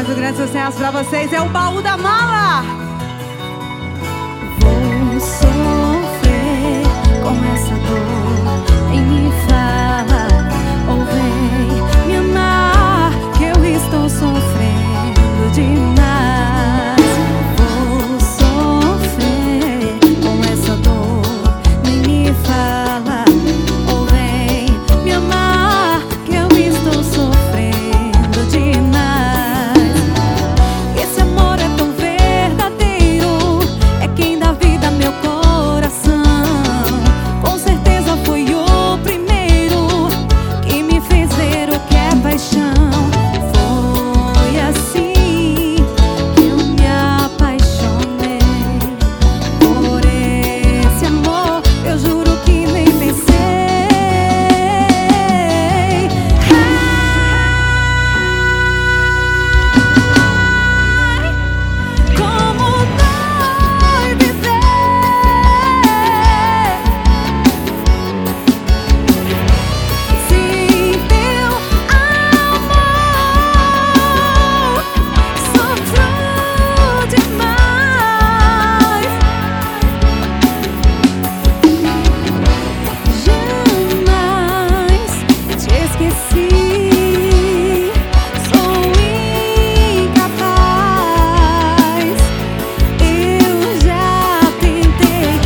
mais um grande sucesso pra vocês. É o Baú da Mala. Vou sofrer com essa dor em me fala, ou vem me amar, que eu estou sofrendo demais. Vou sofrer com essa dor, nem me fala, ou vem me amar, que eu estou sofrendo demais. Esse amor é tão verdadeiro, é quem dá vida ao meu coração. Com certeza foi o primeiro que me fez ver o que é paixão. Foi assim que eu me apaixonei por esse amor, eu juro que nem pensei. Como dói viver sem teu amor, sofro demais. Jamais te esqueci, sou incapaz. Eu já tentei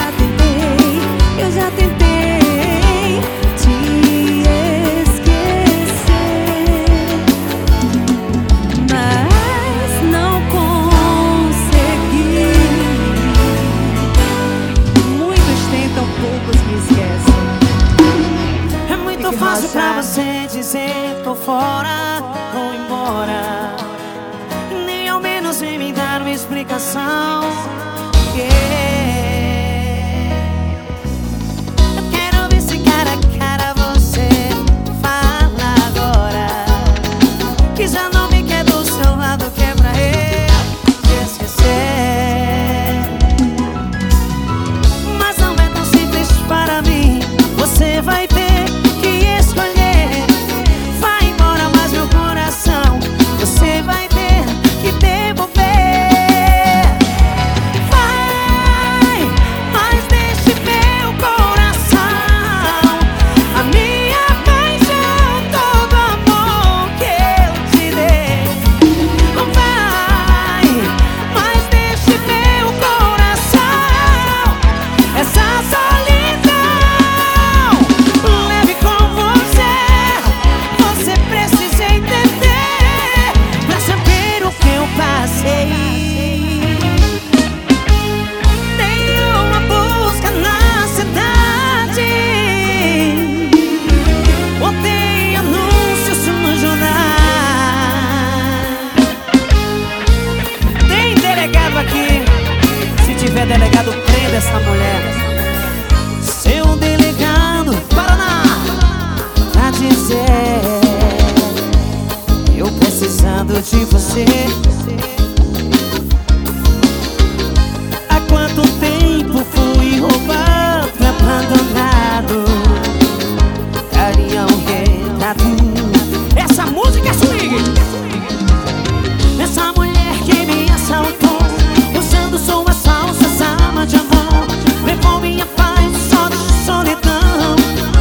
te esquecer, mas não consegui. Muitos tentam, poucos me esquecem. É muito fácil pra você dizer tô fora, vou embora, nem ao menos vem me dar uma explicação. Eu quero ver se cara a cara você fala agora, que já não me quer do seu lado, que é pra eu te esquecer. Mas não é tão simples para mim, você vai ter que escolher. Vai embora, mas meu coração você vai ter que devolver. Vai, mas deixe meu coração, a minha paixão, todo amor que eu te dei. Vai, mas deixe meu coração, essa solidão leve com você. Você precisa entender pra saber o que eu passei. Tem uma busca na cidade, botei anúncios no jornal. Tem delegado aqui, se tiver delegado, prenda essa mulher. Seu delegado, Paraná, pra dizer eu precisando de você. Há quanto tempo fui roubado, abandonado, daria um retrato. Essa música é swing. Essa mulher que me assaltou, usando suas falsas armas de amor, levou minha paz, só de solidão,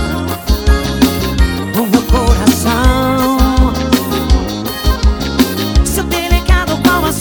o meu coração. Seu delegado, qual a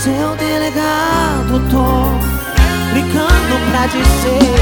seu delegado, tô ligando pra dizer